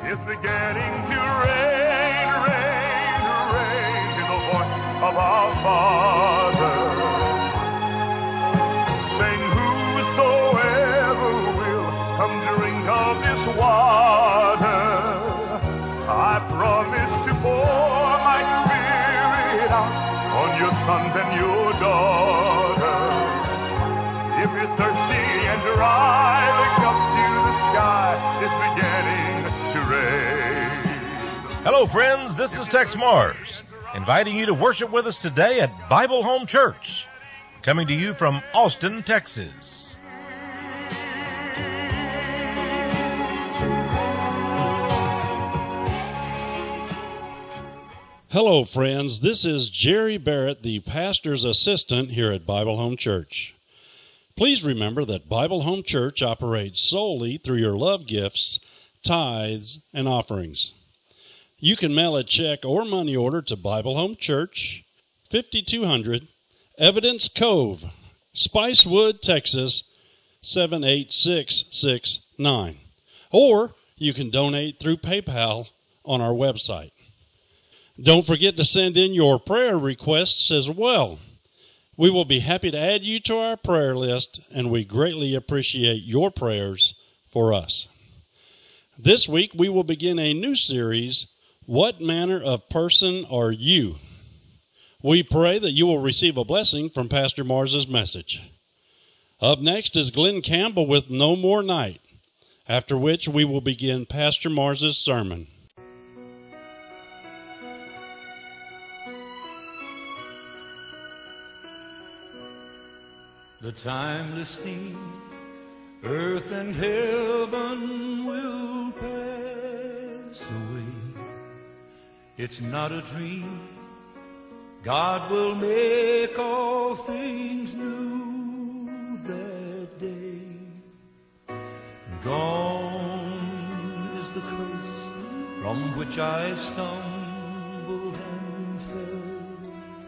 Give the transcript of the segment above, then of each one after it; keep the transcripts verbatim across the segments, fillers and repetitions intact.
It's beginning to rain, rain, rain, in the voice of our Father, saying, whosoever will come drink of this water, I promise to pour my Spirit out on your sons and your daughters. If you're thirsty and dry, look up to the sky. It's beginning to rain. Hello, friends. This is Tex Mars, inviting you to worship with us today at Bible Home Church, coming to you from Austin, Texas. Hello, friends. This is Jerry Barrett, the pastor's assistant here at Bible Home Church. Please remember that Bible Home Church operates solely through your love gifts, tithes, and offerings. You can mail a check or money order to Bible Home Church, fifty-two hundred Evidence Cove, Spicewood, Texas, seven eight six six nine. Or you can donate through PayPal on our website. Don't forget to send in your prayer requests as well. We will be happy to add you to our prayer list, and we greatly appreciate your prayers for us. This week, we will begin a new series, What Manner of Person Are You? We pray that you will receive a blessing from Pastor Mars's message. Up next is Glenn Campbell with No More Night, after which we will begin Pastor Mars's sermon. The timeless theme, earth and heaven will pass away. It's not a dream. God will make all things new that day. Gone is the place from which I stumbled and fell.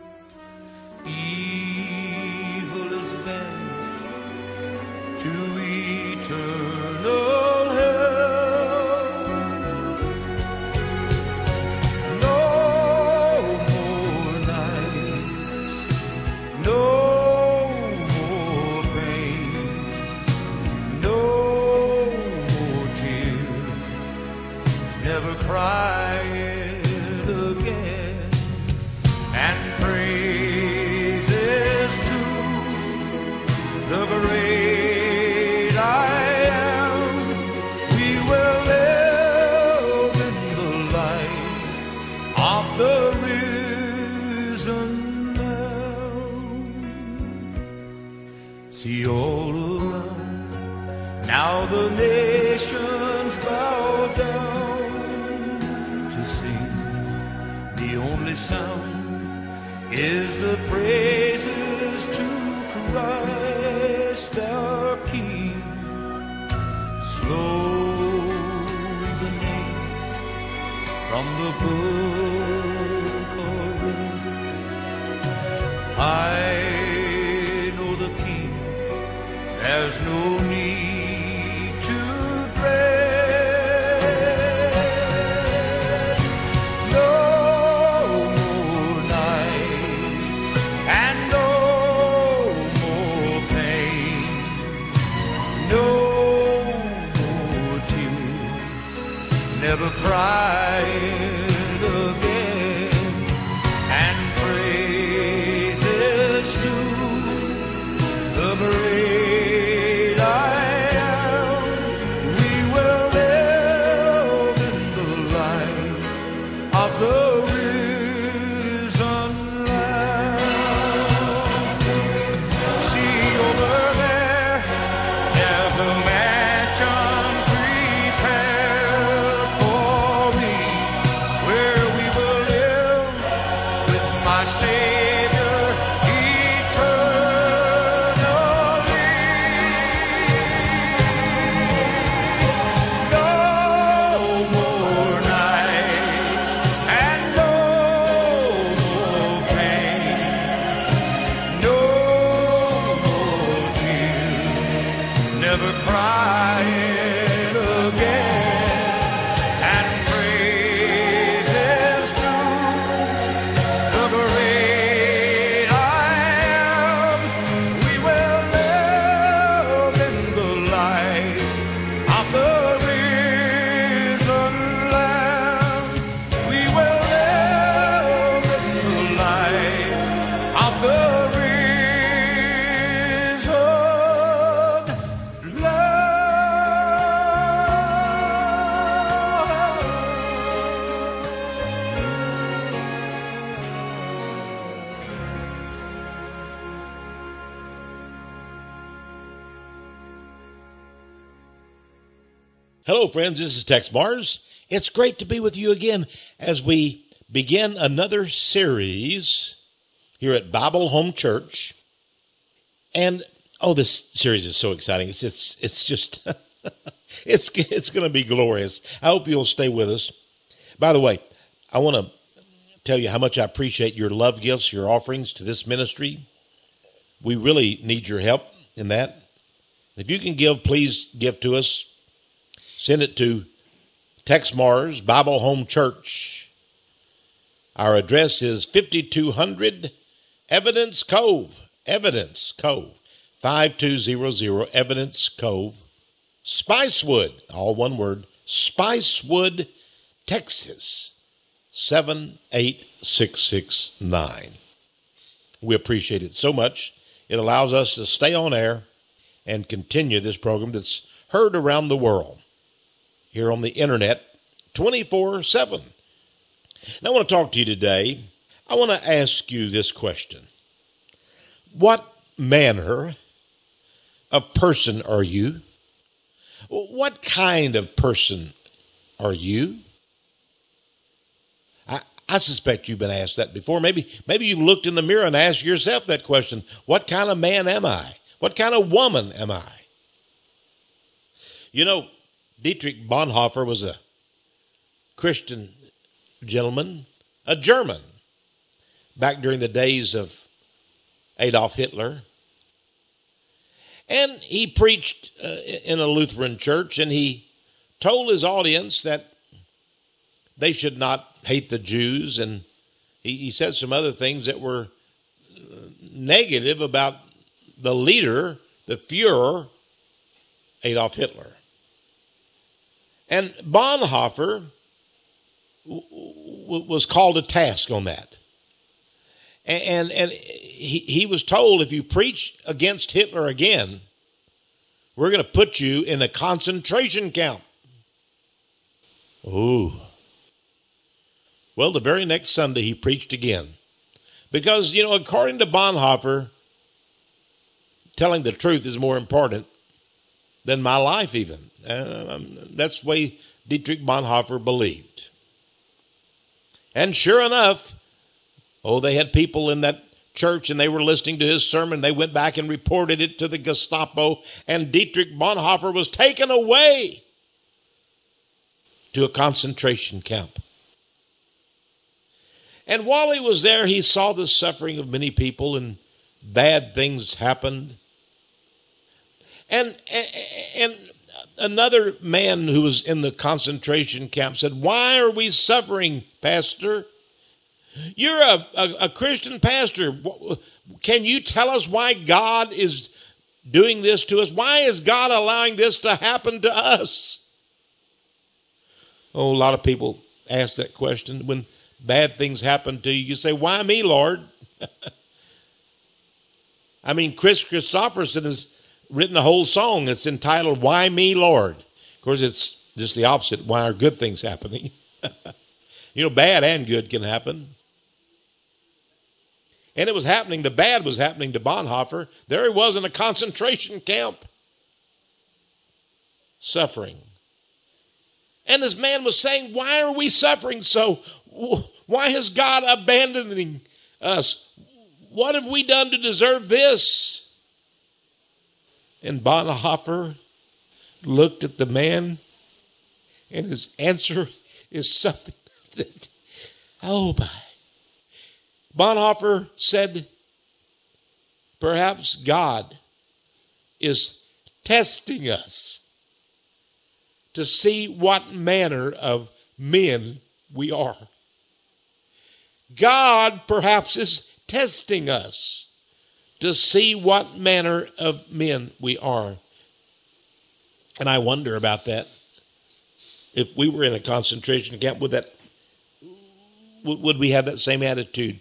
Evil is banished to eternal hell. No more nights, no more pain, no more tears, never crying again, and praises to the great I am. We will live in the light of the risen Lamb. See all around, now the nations bow down to sing. The only sound is the praises to Christ our King. Slowly the names from the book are read. I know the King, there's no need to dread. No more nights and no more pain, no more tears, never crying again, and praises to the great I am. We will live in the light of the risen Lamb. See over there, there's a mansion prepared for me, where we will live with my Savior eternally. No more nights and no more pain, no more tears, never crying again, and Hello, friends. This is Tex Mars. It's great to be with you again as we begin another series here at Bible Home Church. And, oh, this series is so exciting. It's it's, it's just, it's, it's going to be glorious. I hope you'll stay with us. By the way, I want to tell you how much I appreciate your love gifts, your offerings to this ministry. We really need your help in that. If you can give, please give to us. Send it to Tex Mars, Bible Home Church. Our address is fifty-two hundred Evidence Cove, Evidence Cove, five two zero zero Evidence Cove, Spicewood, all one word, Spicewood, Texas, seven eight six six nine. We appreciate it so much. It allows us to stay on air and continue this program that's heard around the world, here on the internet, twenty-four seven. Now, I want to talk to you today. I want to ask you this question. What manner of person are you? What kind of person are you? I, I suspect you've been asked that before. Maybe, maybe you've looked in the mirror and asked yourself that question. What kind of man am I? What kind of woman am I? You know, Dietrich Bonhoeffer was a Christian gentleman, a German, back during the days of Adolf Hitler. And he preached uh, in a Lutheran church, and he told his audience that they should not hate the Jews, and he, he said some other things that were negative about the leader, the Fuhrer, Adolf Hitler. And Bonhoeffer w- w- was called to task on that. And, and, and he, he was told, if you preach against Hitler again, we're going to put you in a concentration camp. Ooh. Well, the very next Sunday he preached again. Because, you know, according to Bonhoeffer, telling the truth is more important than my life even. Uh, that's the way Dietrich Bonhoeffer believed. And sure enough, oh, they had people in that church and they were listening to his sermon. They went back and reported it to the Gestapo, and Dietrich Bonhoeffer was taken away to a concentration camp. And while he was there, he saw the suffering of many people, and bad things happened. And, and another man who was in the concentration camp said, "Why are we suffering, Pastor? You're a, a, a Christian pastor. Can you tell us why God is doing this to us? Why is God allowing this to happen to us?" Oh, a lot of people ask that question. When bad things happen to you, you say, "Why me, Lord?" I mean, Chris Christopherson has written a whole song that's entitled, "Why Me, Lord?" Of course, it's just the opposite. Why are good things happening? You know, bad and good can happen. And it was happening, the bad was happening to Bonhoeffer. There he was in a concentration camp, suffering. And this man was saying, "Why are we suffering so? Why is God abandoning us? What have we done to deserve this?" And Bonhoeffer looked at the man, and his answer is something that, oh my. Bonhoeffer said, perhaps God is testing us to see what manner of men we are. God perhaps is testing us to see what manner of men we are. And I wonder about that. If we were in a concentration camp, would that, would we have that same attitude?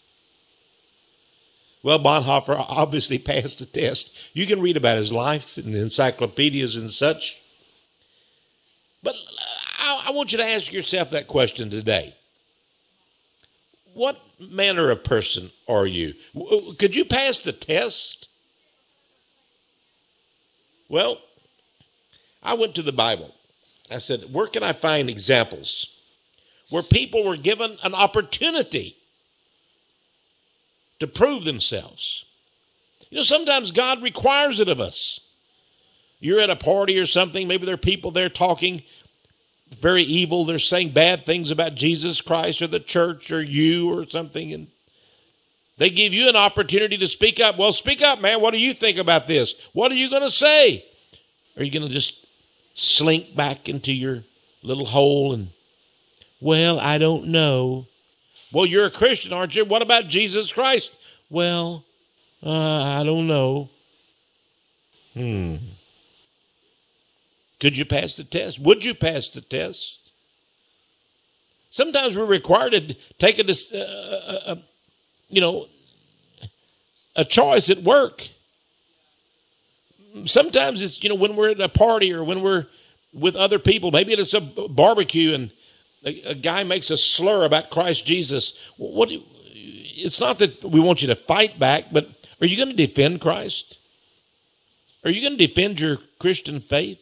Well, Bonhoeffer obviously passed the test. You can read about his life in the encyclopedias and such. But I, I want you to ask yourself that question today. What manner of person are you? Could you pass the test? Well, I went to the Bible I said, where can I find examples where people were given an opportunity to prove themselves? You know, sometimes God requires it of us. You're at a party or something, maybe there are people there talking very evil, they're saying bad things about Jesus Christ or the church or you or something, and they give you an opportunity to speak up. Well, speak up, man. What do you think about this? What are you going to say? Are you going to just slink back into your little hole and, well, I don't know. Well, you're a Christian, aren't you? What about Jesus Christ? Well, uh, I don't know. Hmm. Could you pass the test? Would you pass the test? Sometimes we're required to take a, uh, a, you know, a choice at work. Sometimes it's, you know, when we're at a party or when we're with other people, maybe it's a barbecue and a, a guy makes a slur about Christ Jesus. What? Do you, it's not that we want you to fight back, but are you going to defend Christ? Are you going to defend your Christian faith?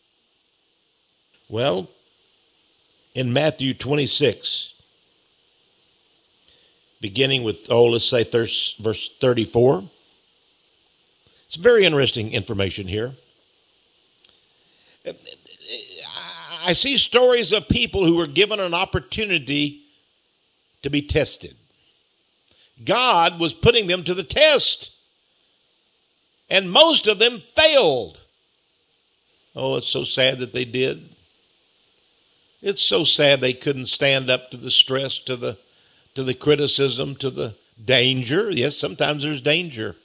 Well, in Matthew twenty-six, beginning with, oh, let's say verse thirty-four. It's very interesting information here. I see stories of people who were given an opportunity to be tested. God was putting them to the test, and most of them failed. Oh, it's so sad that they did. It's so sad they couldn't stand up to the stress, to the to the criticism, to the danger. Yes, sometimes there's danger.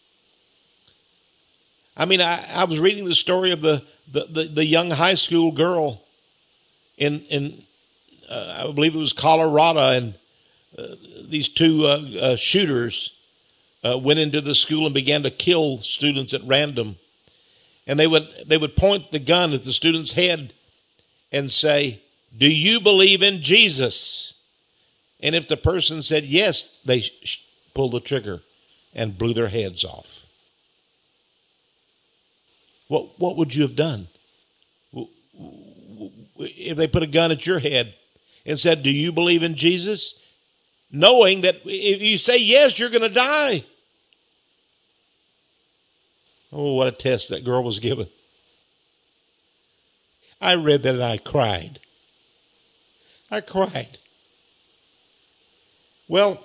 I mean, I, I was reading the story of the the, the, the young high school girl in in uh, I believe it was Colorado, and uh, these two uh, uh, shooters uh, went into the school and began to kill students at random, and they would they would point the gun at the student's head and say, "Do you believe in Jesus?" And if the person said yes, they sh- pulled the trigger and blew their heads off. What what would you have done if they put a gun at your head and said, "Do you believe in Jesus?" Knowing that if you say yes, you're going to die. Oh, what a test that girl was given. I read that and I cried. I cried. Well,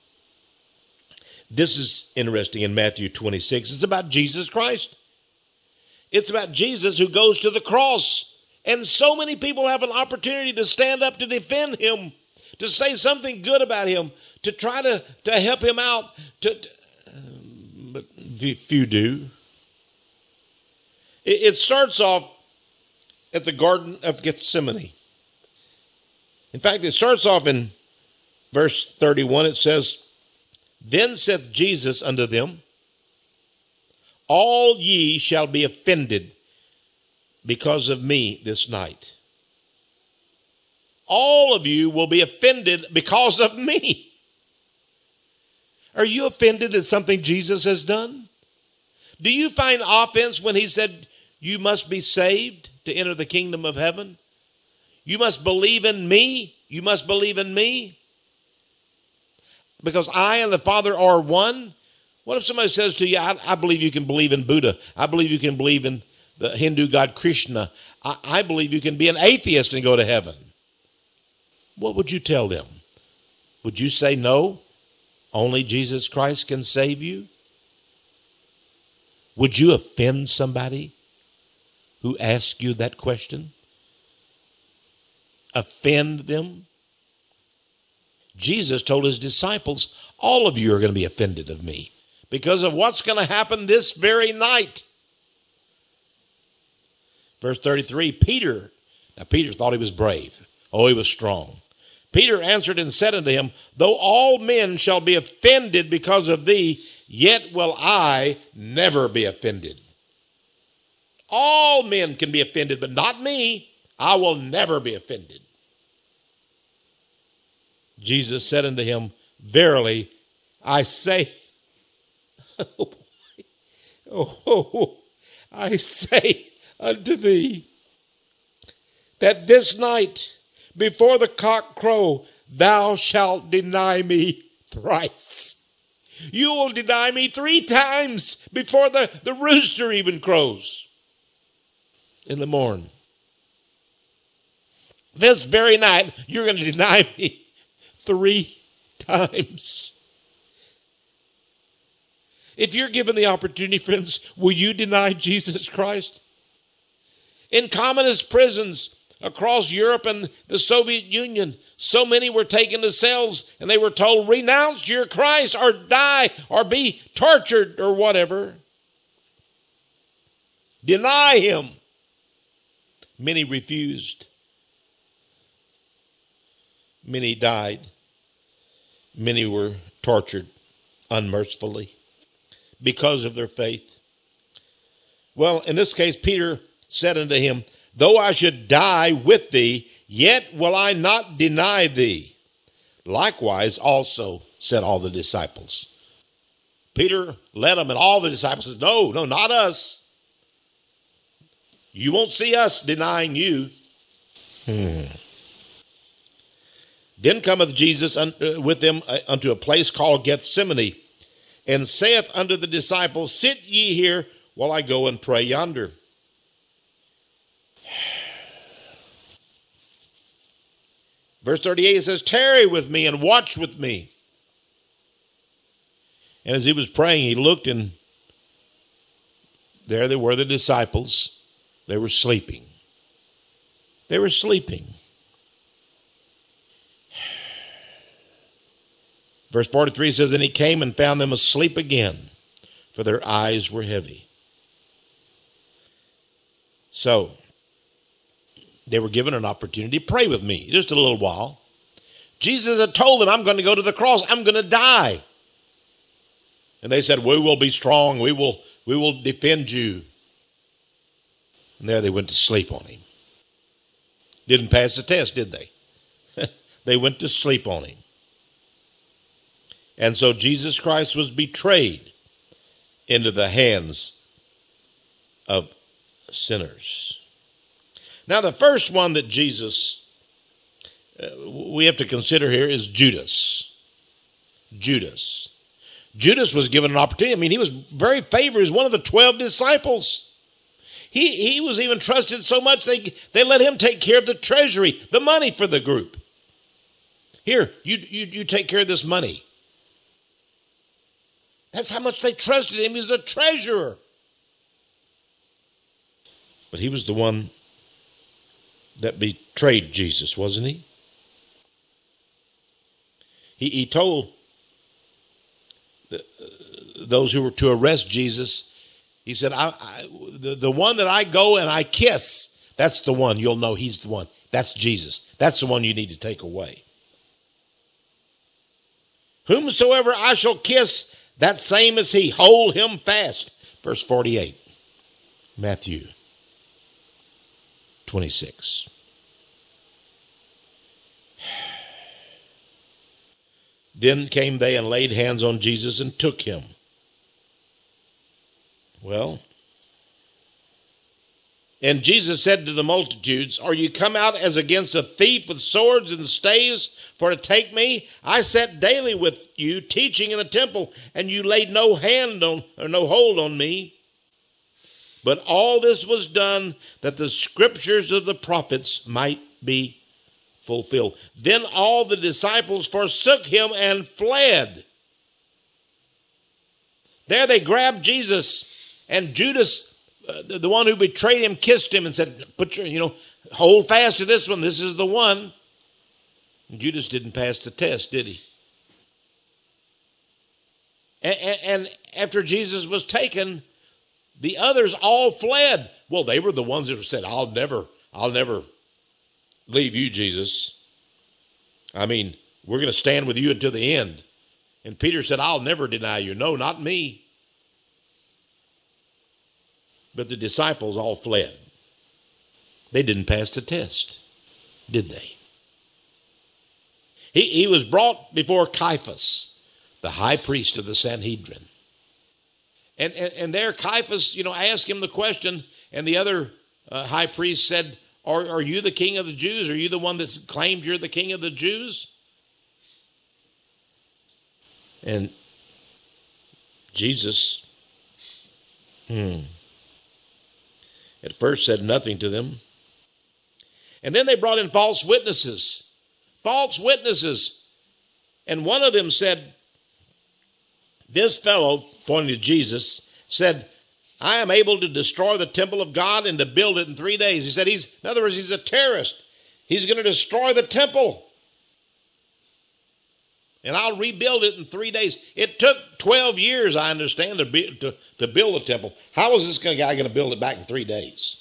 this is interesting in Matthew twenty-six. It's about Jesus Christ. It's about Jesus who goes to the cross. And so many people have an opportunity to stand up to defend him, to say something good about him, to try to, to help him out. To, to, but few do. It, it starts off at the Garden of Gethsemane. In fact, it starts off in verse thirty-one. It says, "Then saith Jesus unto them, All ye shall be offended because of me this night." All of you will be offended because of me. Are you offended at something Jesus has done? Do you find offense when he said, "You must be saved to enter the kingdom of heaven"? You must believe in me. You must believe in me. Because I and the Father are one. What if somebody says to you, I, I believe you can believe in Buddha. I believe you can believe in the Hindu god Krishna. I, I believe you can be an atheist and go to heaven. What would you tell them? Would you say, no, only Jesus Christ can save you? Would you offend somebody who asks you that question? Offend them? Jesus told his disciples, all of you are going to be offended of me because of what's going to happen this very night. Verse thirty-three, Peter. Now Peter thought he was brave. Oh, he was strong. Peter answered and said unto him, Though all men shall be offended because of thee, yet will I never be offended. All men can be offended, but not me. I will never be offended. Jesus said unto him, Verily, I say, oh, boy, oh, I say unto thee, that this night, before the cock crow, thou shalt deny me thrice. You will deny me three times before the, the rooster even crows in the morn. This very night, you're going to deny me three times. If you're given the opportunity, friends, will you deny Jesus Christ? In communist prisons across Europe and the Soviet Union, so many were taken to cells and they were told, renounce your Christ or die or be tortured or whatever. Deny him. Many refused. Many died. Many were tortured unmercifully because of their faith. Well, in this case, Peter said unto him, though I should die with thee, yet will I not deny thee. Likewise also said all the disciples. Peter led them, and all the disciples said, no, no, not us. You won't see us denying you. Hmm. Then cometh Jesus un- uh, with them uh, unto a place called Gethsemane, and saith unto the disciples, sit ye here while I go and pray yonder. Verse thirty-eight, it says, tarry with me and watch with me. And as he was praying, he looked, and there they were, the disciples. They were sleeping. They were sleeping. Verse forty-three says, and he came and found them asleep again, for their eyes were heavy. So, they were given an opportunity to pray with me just a little while. Jesus had told them, I'm going to go to the cross. I'm going to die. And they said, we will be strong. We will, we will defend you. And there they went to sleep on him. Didn't pass the test, did they? They went to sleep on him. And so Jesus Christ was betrayed into the hands of sinners. Now, the first one that Jesus, uh, we have to consider here is Judas. Judas. Judas was given an opportunity. I mean, he was very favored. He was one of the twelve disciples. He, he was even trusted so much they, they let him take care of the treasury, the money for the group. Here, you, you, you take care of this money. That's how much they trusted him. He was a treasurer. But he was the one that betrayed Jesus, wasn't he? He, he told the, uh, those who were to arrest Jesus, he said, I, I, the, the one that I go and I kiss, that's the one. You'll know he's the one. That's Jesus. That's the one you need to take away. Whomsoever I shall kiss, that same is he. Hold him fast. Verse forty-eight. Matthew twenty-six. Then came they and laid hands on Jesus and took him. Well, and Jesus said to the multitudes, are you come out as against a thief with swords and staves for to take me? I sat daily with you teaching in the temple, and you laid no hand on, or no hold on me. But all this was done that the scriptures of the prophets might be fulfilled. Then all the disciples forsook him and fled. There they grabbed Jesus, and Judas, uh, the, the one who betrayed him, kissed him and said, "Put your, you know, hold fast to this one. This is the one." And Judas didn't pass the test, did he? And, and, and after Jesus was taken, the others all fled. Well, they were the ones that said, I'll never, I'll never leave you, Jesus. I mean, we're going to stand with you until the end. And Peter said, I'll never deny you. No, not me. But the disciples all fled. They didn't pass the test, did they? He, he was brought before Caiaphas, the high priest of the Sanhedrin. And, and, and there Caiaphas, you know, asked him the question, and the other uh, high priest said, Or are you the king of the Jews? Are you the one that's claimed you're the king of the Jews? And Jesus, hmm, at first said nothing to them. And then they brought in false witnesses. False witnesses. And one of them said, this fellow, pointing to Jesus, said, I am able to destroy the temple of God and to build it in three days. He said, he's, in other words, he's a terrorist. He's going to destroy the temple. And I'll rebuild it in three days. It took twelve years, I understand, to, be, to, to build the temple. How is this guy going to build it back in three days?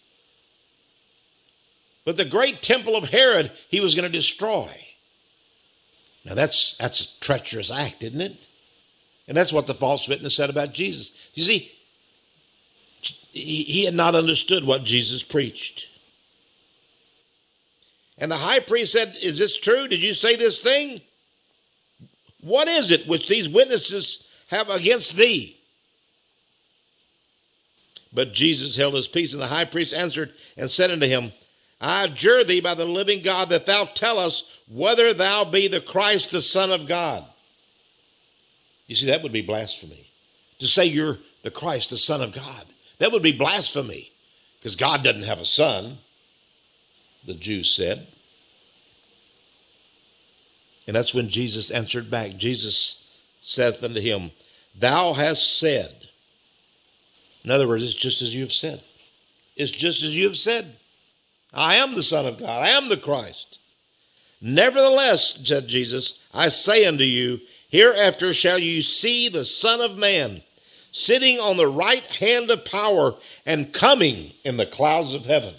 But the great temple of Herod, he was going to destroy. Now that's, that's a treacherous act, isn't it? And that's what the false witness said about Jesus. You see, he, he had not understood what Jesus preached. And the high priest said, is this true? Did you say this thing? What is it which these witnesses have against thee? But Jesus held his peace, and the high priest answered and said unto him, I adjure thee by the living God that thou tell us whether thou be the Christ, the Son of God. You see, that would be blasphemy. To say you're the Christ, the Son of God. That would be blasphemy. Because God doesn't have a son, the Jews said. And that's when Jesus answered back. Jesus saith unto him, thou hast said. In other words, it's just as you have said. It's just as you have said. I am the Son of God. I am the Christ. Nevertheless, said Jesus, I say unto you, hereafter shall you see the Son of Man sitting on the right hand of power and coming in the clouds of heaven.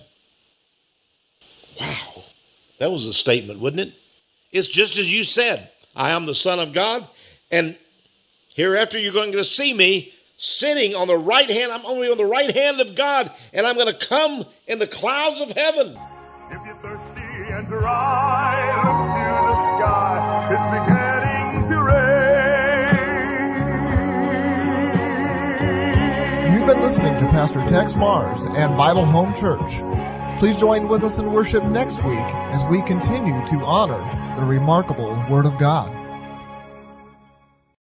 Wow. That was a statement, wasn't it? It's just as you said. I am the Son of God, and hereafter you're going to see me sitting on the right hand. I'm only on the right hand of God, and I'm going to come in the clouds of heaven. If you're thirsty and dry, look to the sky. It's beginning to rain. You've been listening to Pastor Tex Mars and Bible Home Church. Please join with us in worship next week as we continue to honor the remarkable Word of God.